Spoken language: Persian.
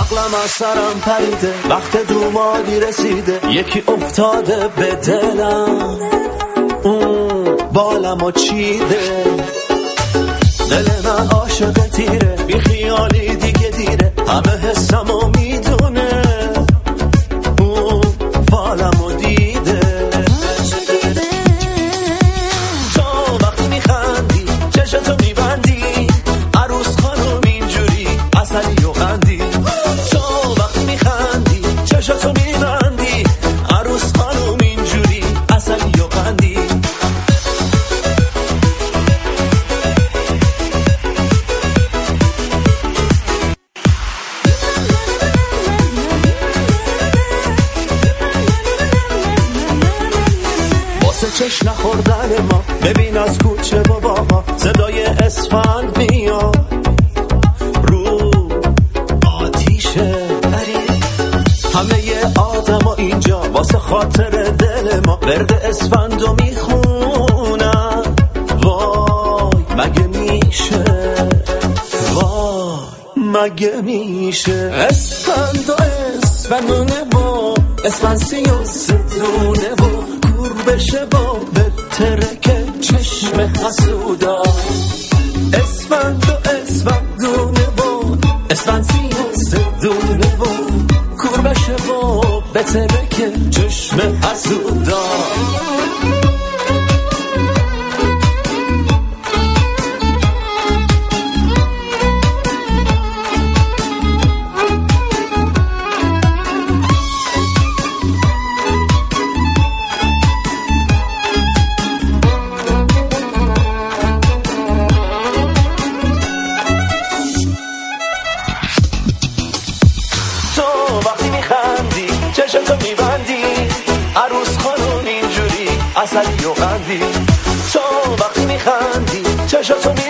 عقلم از سرم پریده، وقت دومادی رسیده، یکی افتاده به دلم، بالمو چیده. دل من عاشق تیره، بی خیالی دیگه دیره، همه حسمو میدونه، بالمو دیده. تو وقتی میخندی چشتو میبندی، عروس خانم اینجوری عسلی و قندی. تو وقتی میخندی چشتو میبندی، عروس خانم اینجوری عسلی و قندی. چشم نخوردن ما، ببین از کوچه باباها صدای اسفند میاد، رو آتیشه همه آدم اینجا واسه خاطر دل ما ورد اسفندو میخونن. وای مگه میشه، وای مگه میشه. اسفند و اسفندونه و اسفند 33 دونه و بشه با بترکه چشم حسودا. اسفند و اسفندونه و اسفند 33 دونه و کور بشه با بترکه چشم حسودا. وقتی میخندی چشتو میبندی، عروس خانم اینجوری عسلی و قندی. تو وقتی میخندی چشتو